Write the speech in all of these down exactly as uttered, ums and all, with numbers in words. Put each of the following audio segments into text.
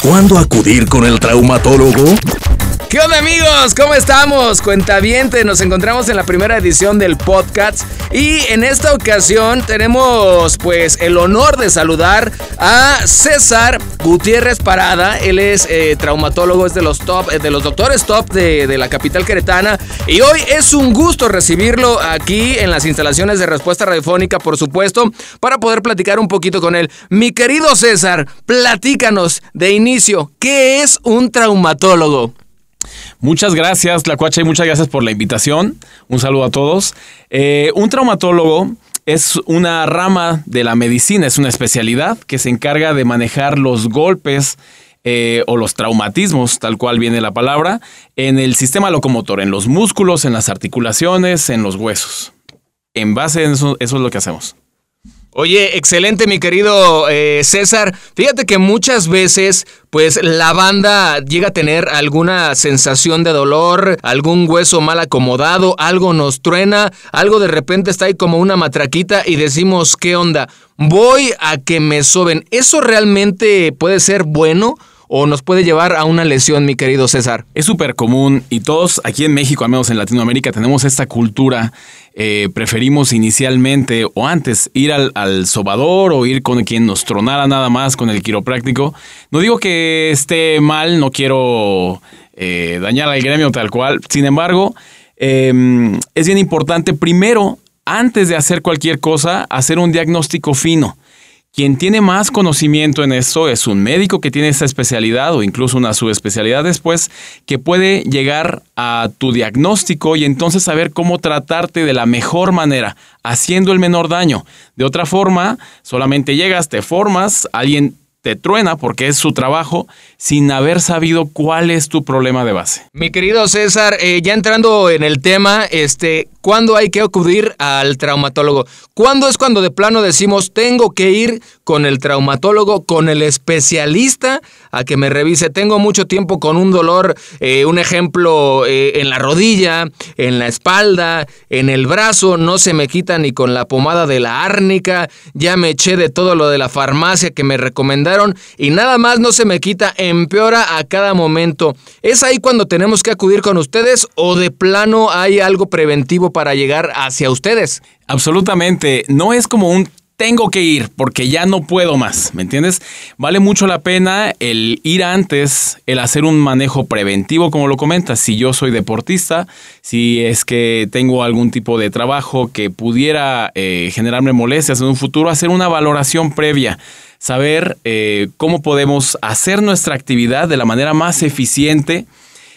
¿Cuándo acudir con el traumatólogo? ¿Qué onda, amigos? ¿Cómo estamos? Cuentaviente, nos encontramos en la primera edición del podcast y en esta ocasión tenemos pues el honor de saludar a César Gutiérrez Parada. Él es eh, traumatólogo, es de los top, de los doctores top de, de la capital queretana, y hoy es un gusto recibirlo aquí en las instalaciones de Respuesta Radiofónica, por supuesto, para poder platicar un poquito con él. Mi querido César, platícanos de inicio, ¿qué es un traumatólogo? Muchas gracias, Tlacuache, y muchas gracias por la invitación. Un saludo a todos. Eh, un traumatólogo es una rama de la medicina, es una especialidad que se encarga de manejar los golpes eh, o los traumatismos, tal cual viene la palabra, en el sistema locomotor, en los músculos, en las articulaciones, en los huesos. En base a eso, eso es lo que hacemos. Oye, excelente, mi querido eh, César. Fíjate que muchas veces, pues, la banda llega a tener alguna sensación de dolor, algún hueso mal acomodado, algo nos truena, algo de repente está ahí como una matraquita y decimos, ¿qué onda? Voy a que me soben. ¿Eso realmente puede ser bueno o nos puede llevar a una lesión, mi querido César? Es súper común y todos aquí en México, al menos en Latinoamérica, tenemos esta cultura. Eh, preferimos inicialmente o antes ir al, al sobador o ir con quien nos tronara nada más, con el quiropráctico. No digo que esté mal, no quiero eh, dañar al gremio tal cual. Sin embargo, eh, es bien importante primero, antes de hacer cualquier cosa, hacer un diagnóstico fino. Quien tiene más conocimiento en esto es un médico que tiene esa especialidad o incluso una subespecialidad después, que puede llegar a tu diagnóstico y entonces saber cómo tratarte de la mejor manera, haciendo el menor daño. De otra forma, solamente llegas, te formas, alguien te truena porque es su trabajo, sin haber sabido cuál es tu problema de base. Mi querido César, eh, ya entrando en el tema, este, ¿cuándo hay que acudir al traumatólogo? ¿Cuándo es cuando de plano decimos, tengo que ir con el traumatólogo, con el especialista, a que me revise? Tengo mucho tiempo con un dolor, eh, un ejemplo, eh, en la rodilla, en la espalda, en el brazo, no se me quita ni con la pomada de la árnica, ya me eché de todo lo de la farmacia que me recomendaron, y nada más no se me quita, empeora a cada momento. ¿Es ahí cuando tenemos que acudir con ustedes o de plano hay algo preventivo para llegar hacia ustedes? Absolutamente, no es como un tengo que ir porque ya no puedo más, ¿me entiendes? Vale mucho la pena el ir antes, el hacer un manejo preventivo, como lo comentas. Si yo soy deportista, si es que tengo algún tipo de trabajo que pudiera eh, generarme molestias en un futuro, hacer una valoración previa. Saber eh, cómo podemos hacer nuestra actividad de la manera más eficiente,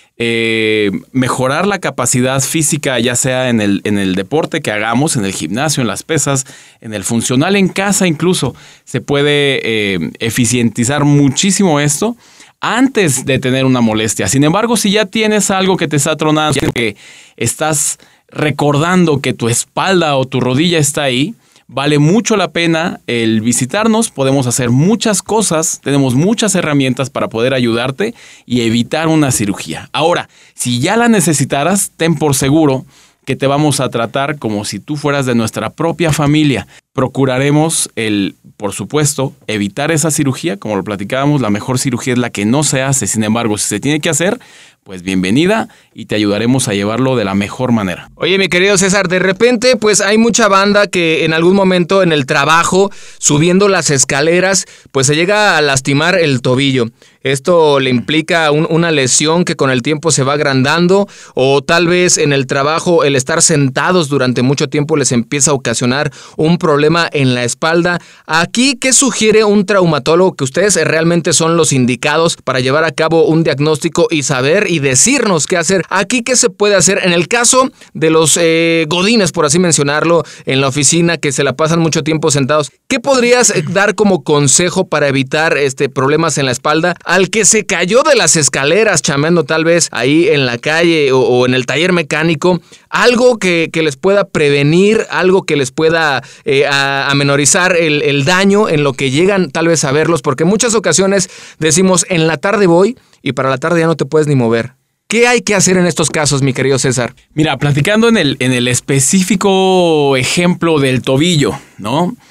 eh, mejorar la capacidad física, ya sea en el, en el deporte que hagamos, en el gimnasio, en las pesas, en el funcional, en casa incluso. Se puede eh, eficientizar muchísimo esto antes de tener una molestia. Sin embargo, si ya tienes algo que te está tronando, que estás recordando que tu espalda o tu rodilla está ahí, vale mucho la pena el visitarnos. Podemos hacer muchas cosas, tenemos muchas herramientas para poder ayudarte y evitar una cirugía. Ahora, si ya la necesitaras, ten por seguro que te vamos a tratar como si tú fueras de nuestra propia familia. Procuraremos, el, por supuesto, evitar esa cirugía. Como lo platicábamos, la mejor cirugía es la que no se hace. Sin embargo, si se tiene que hacer, pues bienvenida y te ayudaremos a llevarlo de la mejor manera. Oye, mi querido César, de repente pues hay mucha banda que en algún momento en el trabajo, subiendo las escaleras, pues se llega a lastimar el tobillo. Esto le implica un, una lesión que con el tiempo se va agrandando, o tal vez en el trabajo el estar sentados durante mucho tiempo les empieza a ocasionar un problema en la espalda. Aquí, ¿qué sugiere un traumatólogo? Que ustedes realmente son los indicados para llevar a cabo un diagnóstico y saber y decirnos qué hacer. Aquí, ¿qué se puede hacer? En el caso de los eh, godines, por así mencionarlo, en la oficina, que se la pasan mucho tiempo sentados, ¿qué podrías dar como consejo para evitar este, problemas en la espalda? Al que se cayó de las escaleras chameando tal vez ahí en la calle o, o en el taller mecánico, algo que, que les pueda prevenir, algo que les pueda eh, a, amenorizar el, el daño en lo que llegan tal vez a verlos, porque en muchas ocasiones decimos, en la tarde voy y para la tarde ya no te puedes ni mover. ¿Qué hay que hacer en estos casos, mi querido César? Mira, platicando en el, en el específico ejemplo del tobillo, ¿no?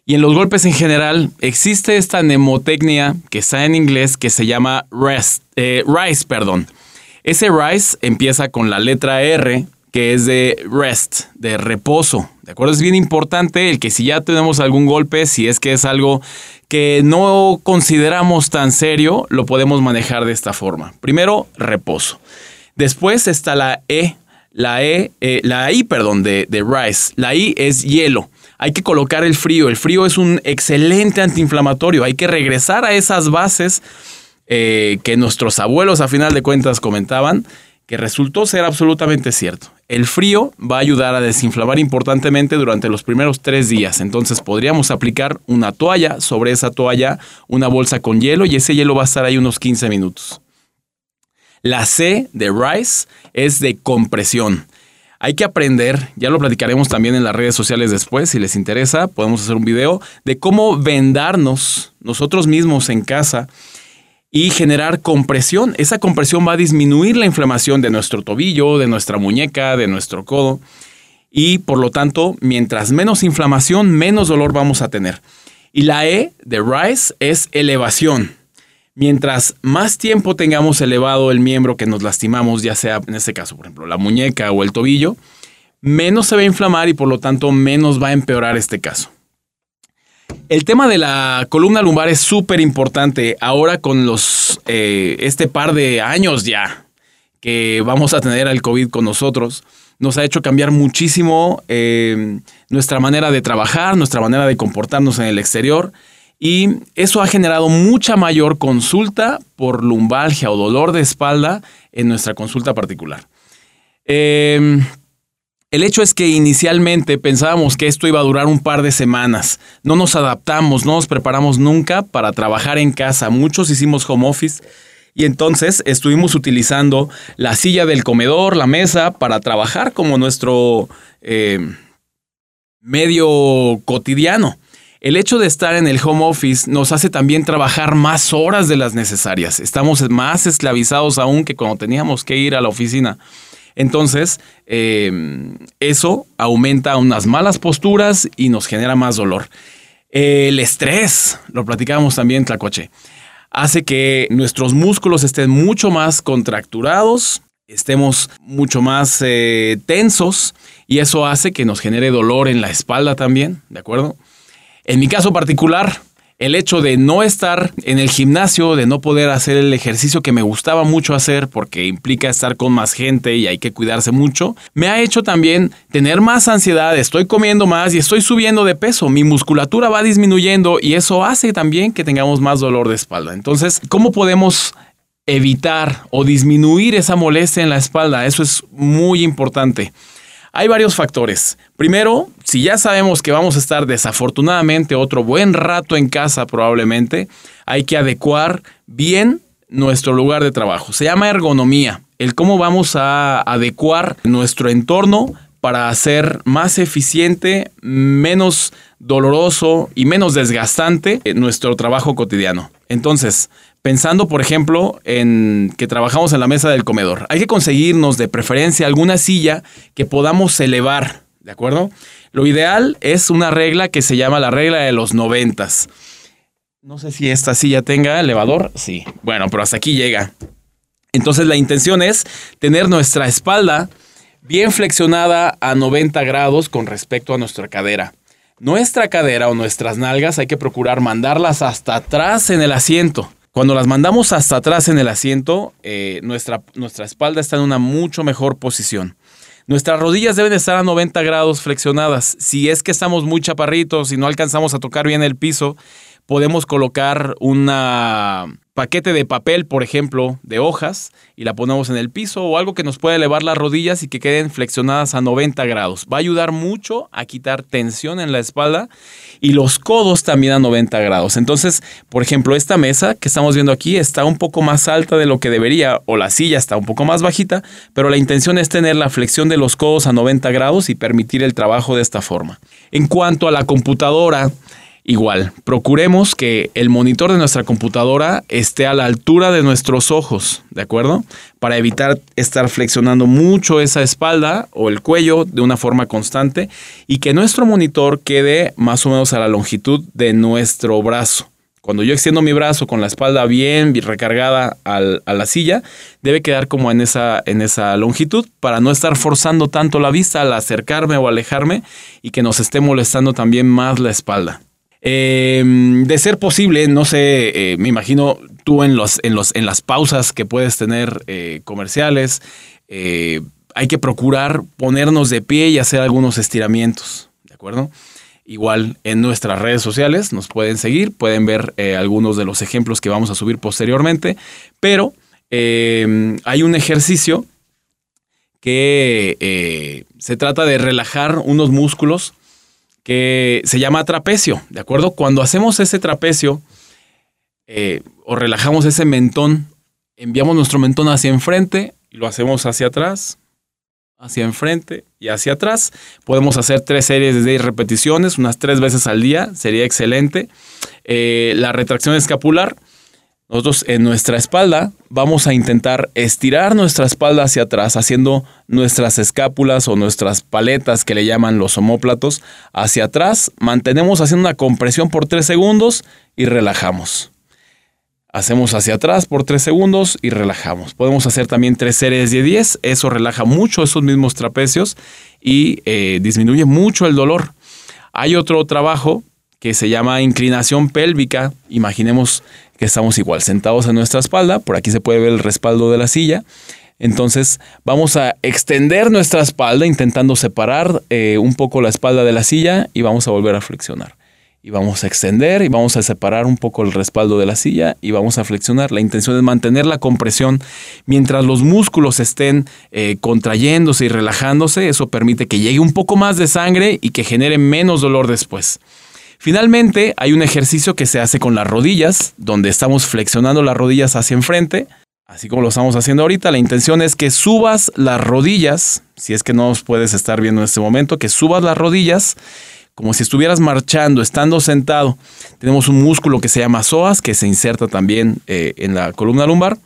Y en los golpes en general existe esta mnemotecnia que está en inglés que se llama rest, eh, rise, perdón. Ese rise empieza con la letra R, que es de rest, de reposo. ¿De acuerdo? Es bien importante el que si ya tenemos algún golpe, si es que es algo que no consideramos tan serio, lo podemos manejar de esta forma. Primero, reposo. Después está la E, la E, eh, la I, perdón, de, de rise. La I es hielo. Hay que colocar el frío. El frío es un excelente antiinflamatorio. Hay que regresar a esas bases eh, que nuestros abuelos, a final de cuentas, comentaban, que resultó ser absolutamente cierto. El frío va a ayudar a desinflamar importantemente durante los primeros tres días. Entonces podríamos aplicar una toalla, sobre esa toalla una bolsa con hielo y ese hielo va a estar ahí unos quince minutos. La C de rise es de compresión. Hay que aprender, ya lo platicaremos también en las redes sociales después, si les interesa, podemos hacer un video de cómo vendarnos nosotros mismos en casa y generar compresión. Esa compresión va a disminuir la inflamación de nuestro tobillo, de nuestra muñeca, de nuestro codo y por lo tanto, mientras menos inflamación, menos dolor vamos a tener. Y la E de rise es elevación. Mientras más tiempo tengamos elevado el miembro que nos lastimamos, ya sea en este caso, por ejemplo, la muñeca o el tobillo, menos se va a inflamar y por lo tanto menos va a empeorar este caso. El tema de la columna lumbar es súper importante ahora con los eh, este par de años ya que vamos a tener al COVID con nosotros. Nos ha hecho cambiar muchísimo eh, nuestra manera de trabajar, nuestra manera de comportarnos en el exterior. Y eso ha generado mucha mayor consulta por lumbalgia o dolor de espalda en nuestra consulta particular. Eh, el hecho es que inicialmente pensábamos que esto iba a durar un par de semanas. No nos adaptamos, no nos preparamos nunca para trabajar en casa. Muchos hicimos home office y entonces estuvimos utilizando la silla del comedor, la mesa, para trabajar como nuestro eh, medio cotidiano. El hecho de estar en el home office nos hace también trabajar más horas de las necesarias. Estamos más esclavizados aún que cuando teníamos que ir a la oficina. Entonces, eh, eso aumenta unas malas posturas y nos genera más dolor. El estrés, lo platicábamos también, Tlacoche, hace que nuestros músculos estén mucho más contracturados, estemos mucho más eh, tensos y eso hace que nos genere dolor en la espalda también, ¿de acuerdo? En mi caso particular, el hecho de no estar en el gimnasio, de no poder hacer el ejercicio que me gustaba mucho hacer porque implica estar con más gente y hay que cuidarse mucho, me ha hecho también tener más ansiedad, estoy comiendo más y estoy subiendo de peso. Mi musculatura va disminuyendo y eso hace también que tengamos más dolor de espalda. Entonces, ¿cómo podemos evitar o disminuir esa molestia en la espalda? Eso es muy importante. Hay varios factores. Primero, si ya sabemos que vamos a estar desafortunadamente otro buen rato en casa probablemente, hay que adecuar bien nuestro lugar de trabajo. Se llama ergonomía, el cómo vamos a adecuar nuestro entorno para hacer más eficiente, menos doloroso y menos desgastante nuestro trabajo cotidiano. Entonces, pensando, por ejemplo, en que trabajamos en la mesa del comedor, hay que conseguirnos de preferencia alguna silla que podamos elevar, ¿de acuerdo? Lo ideal es una regla que se llama la regla de los noventas. No sé si esta silla tenga elevador. Sí. Bueno, pero hasta aquí llega. Entonces la intención es tener nuestra espalda bien flexionada a noventa grados con respecto a nuestra cadera. Nuestra cadera o nuestras nalgas hay que procurar mandarlas hasta atrás en el asiento. Cuando las mandamos hasta atrás en el asiento, eh, nuestra, nuestra espalda está en una mucho mejor posición. Nuestras rodillas deben estar a noventa grados flexionadas. Si es que estamos muy chaparritos y no alcanzamos a tocar bien el piso, podemos colocar un paquete de papel, por ejemplo, de hojas, y la ponemos en el piso o algo que nos pueda elevar las rodillas y que queden flexionadas a noventa grados. Va a ayudar mucho a quitar tensión en la espalda y los codos también a noventa grados. Entonces, por ejemplo, esta mesa que estamos viendo aquí está un poco más alta de lo que debería, o la silla está un poco más bajita, pero la intención es tener la flexión de los codos a noventa grados y permitir el trabajo de esta forma. En cuanto a la computadora, Igual, procuremos que el monitor de nuestra computadora esté a la altura de nuestros ojos, ¿de acuerdo? Para evitar estar flexionando mucho esa espalda o el cuello de una forma constante y que nuestro monitor quede más o menos a la longitud de nuestro brazo. Cuando yo extiendo mi brazo con la espalda bien recargada al, a la silla, debe quedar como en esa, en esa longitud para no estar forzando tanto la vista al acercarme o alejarme y que nos esté molestando también más la espalda. Eh, de ser posible, no sé, eh, me imagino tú en, los, en, los, en las pausas que puedes tener eh, comerciales, eh, hay que procurar ponernos de pie y hacer algunos estiramientos, ¿de acuerdo? Igual en nuestras redes sociales nos pueden seguir, pueden ver eh, algunos de los ejemplos que vamos a subir posteriormente, pero eh, hay un ejercicio que eh, se trata de relajar unos músculos que se llama trapecio, ¿de acuerdo? Cuando hacemos ese trapecio eh, o relajamos ese mentón, enviamos nuestro mentón hacia enfrente y lo hacemos hacia atrás, hacia enfrente y hacia atrás. Podemos hacer tres series de diez repeticiones, unas tres veces al día, sería excelente. Eh, la retracción escapular, nosotros en nuestra espalda vamos a intentar estirar nuestra espalda hacia atrás, haciendo nuestras escápulas o nuestras paletas que le llaman los omóplatos hacia atrás. Mantenemos haciendo una compresión por tres segundos y relajamos. Hacemos hacia atrás por tres segundos y relajamos. Podemos hacer también tres series de diez. Eso relaja mucho esos mismos trapecios y eh, disminuye mucho el dolor. Hay otro trabajo que se llama inclinación pélvica. Imaginemos que estamos igual sentados en nuestra espalda. Por aquí se puede ver el respaldo de la silla. Entonces vamos a extender nuestra espalda intentando separar eh, un poco la espalda de la silla y vamos a volver a flexionar. Y vamos a extender y vamos a separar un poco el respaldo de la silla y vamos a flexionar. La intención es mantener la compresión mientras los músculos estén eh, contrayéndose y relajándose. Eso permite que llegue un poco más de sangre y que genere menos dolor después. Finalmente, hay un ejercicio que se hace con las rodillas, donde estamos flexionando las rodillas hacia enfrente, así como lo estamos haciendo ahorita. La intención es que subas las rodillas, si es que no nos puedes estar viendo en este momento, que subas las rodillas como si estuvieras marchando, estando sentado. Tenemos un músculo que se llama psoas, que se inserta también eh, en la columna lumbar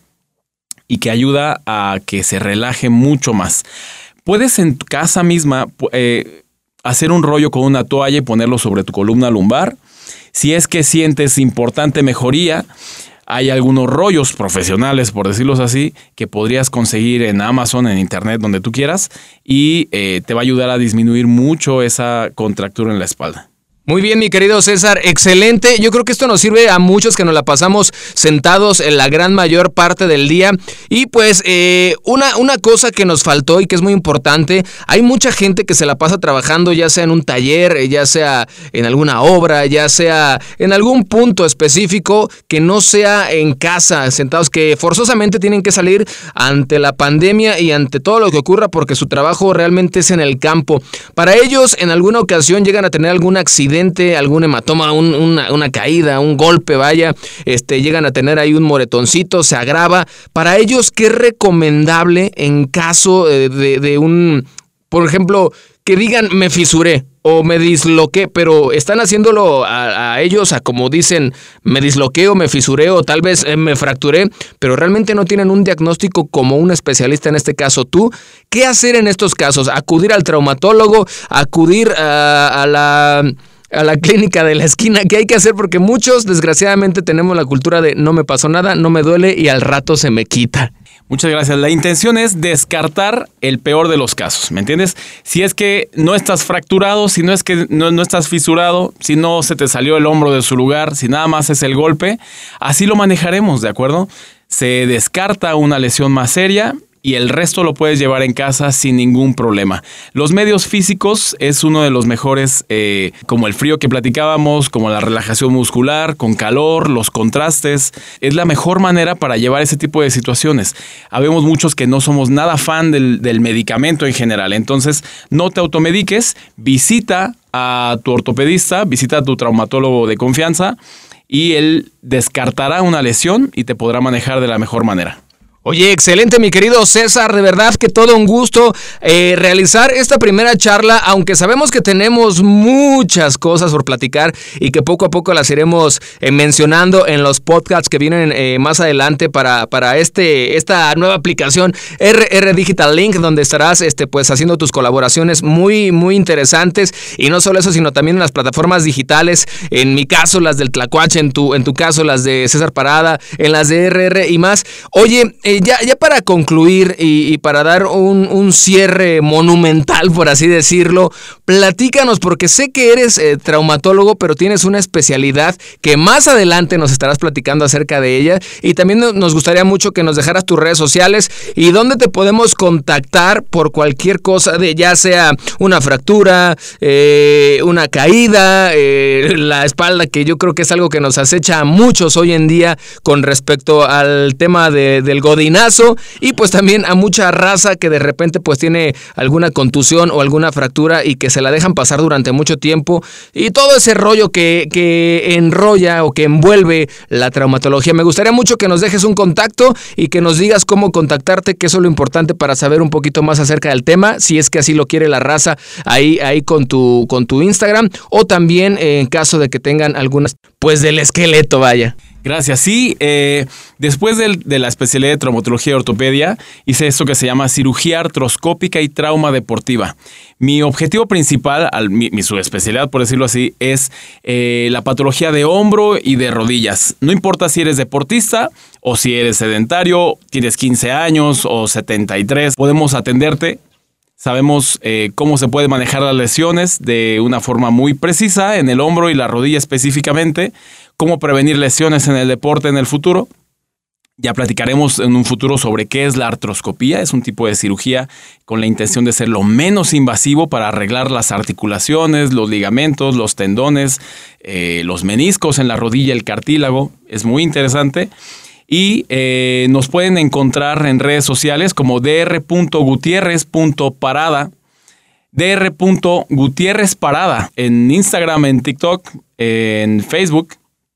y que ayuda a que se relaje mucho más. Puedes en tu casa misma eh, hacer un rollo con una toalla y ponerlo sobre tu columna lumbar. Si es que sientes importante mejoría, hay algunos rollos profesionales, por decirlo así, que podrías conseguir en Amazon, en internet, donde tú quieras, y eh, te va a ayudar a disminuir mucho esa contractura en la espalda. Muy bien, mi querido César, excelente. Yo creo que esto nos sirve a muchos que nos la pasamos sentados en la gran mayor parte del día. Y pues eh, una, una cosa que nos faltó y que es muy importante, hay mucha gente que se la pasa trabajando ya sea en un taller, ya sea en alguna obra, ya sea en algún punto específico que no sea en casa, sentados, que forzosamente tienen que salir ante la pandemia y ante todo lo que ocurra porque su trabajo realmente es en el campo. Para ellos, en alguna ocasión llegan a tener algún accidente, algún hematoma, un, una, una caída, un golpe, vaya, este, llegan a tener ahí un moretoncito, se agrava. Para ellos, ¿qué es recomendable en caso de, de, de un, por ejemplo, que digan me fisuré o me disloqué, pero están haciéndolo a, a ellos, a como dicen, me disloqué o me fisuré o tal vez eh, me fracturé, pero realmente no tienen un diagnóstico como un especialista, en este caso tú? ¿Qué hacer en estos casos? ¿Acudir al traumatólogo? ¿Acudir a, a la... a la clínica de la esquina? ¿Qué hay que hacer? Porque muchos, desgraciadamente, tenemos la cultura de no me pasó nada, no me duele y al rato se me quita. Muchas gracias. La intención es descartar el peor de los casos, ¿me entiendes? Si es que no estás fracturado, si no es que no, no estás fisurado, si no se te salió el hombro de su lugar, si nada más es el golpe, así lo manejaremos, ¿de acuerdo? Se descarta una lesión más seria y el resto lo puedes llevar en casa sin ningún problema. Los medios físicos es uno de los mejores, eh, como el frío que platicábamos, como la relajación muscular, con calor, los contrastes. Es la mejor manera para llevar ese tipo de situaciones. Habemos muchos que no somos nada fan del, del medicamento en general. Entonces, no te automediques, visita a tu ortopedista, visita a tu traumatólogo de confianza y él descartará una lesión y te podrá manejar de la mejor manera. Oye, excelente, mi querido César, de verdad que todo un gusto eh, realizar esta primera charla, aunque sabemos que tenemos muchas cosas por platicar y que poco a poco las iremos eh, mencionando en los podcasts que vienen eh, más adelante para, para este, esta nueva aplicación R R Digital Link, donde estarás este, pues, haciendo tus colaboraciones muy, muy interesantes, y no solo eso, sino también en las plataformas digitales, en mi caso las del Tlacuache, en tu, en tu caso las de César Parada, en las de R R y más. Oye, eh, Ya, ya para concluir y, y para dar un, un cierre monumental, por así decirlo, platícanos, porque sé que eres eh, traumatólogo, pero tienes una especialidad que más adelante nos estarás platicando acerca de ella, y también nos gustaría mucho que nos dejaras tus redes sociales y dónde te podemos contactar por cualquier cosa, de ya sea una fractura, eh, una caída, eh, la espalda, que yo creo que es algo que nos acecha a muchos hoy en día con respecto al tema de, del godinazo, y pues también a mucha raza que de repente pues tiene alguna contusión o alguna fractura y que se la dejan pasar durante mucho tiempo, y todo ese rollo que, que enrolla o que envuelve la traumatología. Me gustaría mucho que nos dejes un contacto y que nos digas cómo contactarte, que eso es lo importante para saber un poquito más acerca del tema, si es que así lo quiere la raza, ahí, ahí con tu, con tu Instagram, o también en caso de que tengan algunas, pues del esqueleto, vaya. Gracias. Sí, eh, después del, de la especialidad de traumatología y ortopedia, hice esto que se llama cirugía artroscópica y trauma deportiva. Mi objetivo principal, al, mi, mi subespecialidad, por decirlo así, es eh, la patología de hombro y de rodillas. No importa si eres deportista o si eres sedentario, tienes quince años o setenta y tres, podemos atenderte. Sabemos eh, cómo se pueden manejar las lesiones de una forma muy precisa en el hombro y la rodilla específicamente, cómo prevenir lesiones en el deporte en el futuro. Ya platicaremos en un futuro sobre qué es la artroscopía. Es un tipo de cirugía con la intención de ser lo menos invasivo para arreglar las articulaciones, los ligamentos, los tendones, eh, los meniscos en la rodilla, el cartílago. Es muy interesante. Y eh, nos pueden encontrar en redes sociales como dr punto gutierrez punto parada, dr punto gutierrez parada, en Instagram, en TikTok, en Facebook.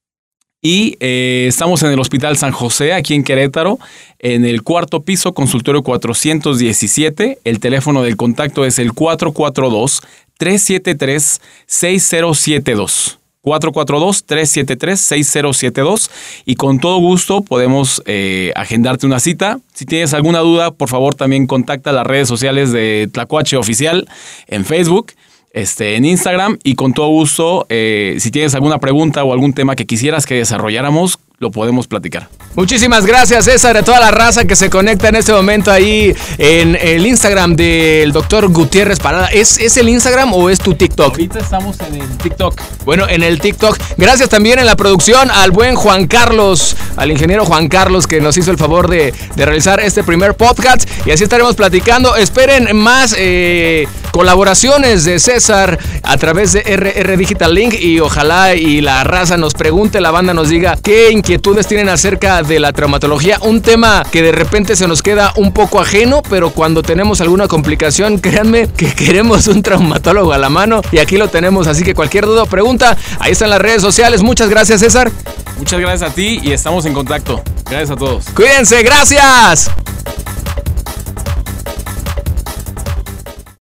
Y eh, estamos en el Hospital San José, aquí en Querétaro, en el cuarto piso, consultorio cuatrocientos diecisiete. El teléfono del contacto es el cuatro cuatro dos, tres siete tres, seis cero siete dos. cuatro cuatro dos, tres siete tres, seis cero siete dos, y con todo gusto podemos eh, agendarte una cita. Si tienes alguna duda, por favor también contacta las redes sociales de Tlacuache Oficial en Facebook, este, en Instagram, y con todo gusto, eh, si tienes alguna pregunta o algún tema que quisieras que desarrolláramos, lo podemos platicar. Muchísimas gracias, César, a toda la raza que se conecta en este momento ahí en el Instagram del doctor Gutierrez Parada. ¿Es, ¿Es el Instagram o es tu TikTok? Ahorita estamos en el TikTok. Bueno, en el TikTok. Gracias también en la producción al buen Juan Carlos, al ingeniero Juan Carlos, que nos hizo el favor de, de realizar este primer podcast. Y así estaremos platicando. Esperen más eh, colaboraciones de César a través de R R Digital Link, y ojalá y la raza nos pregunte, la banda nos diga qué inquietudes tienen acerca de la traumatología, un tema que de repente se nos queda un poco ajeno, pero cuando tenemos alguna complicación, créanme que queremos un traumatólogo a la mano, y aquí lo tenemos. Así que cualquier duda o pregunta, ahí están las redes sociales. Muchas gracias, César. Muchas gracias a ti y estamos en contacto. Gracias a todos. Cuídense, gracias.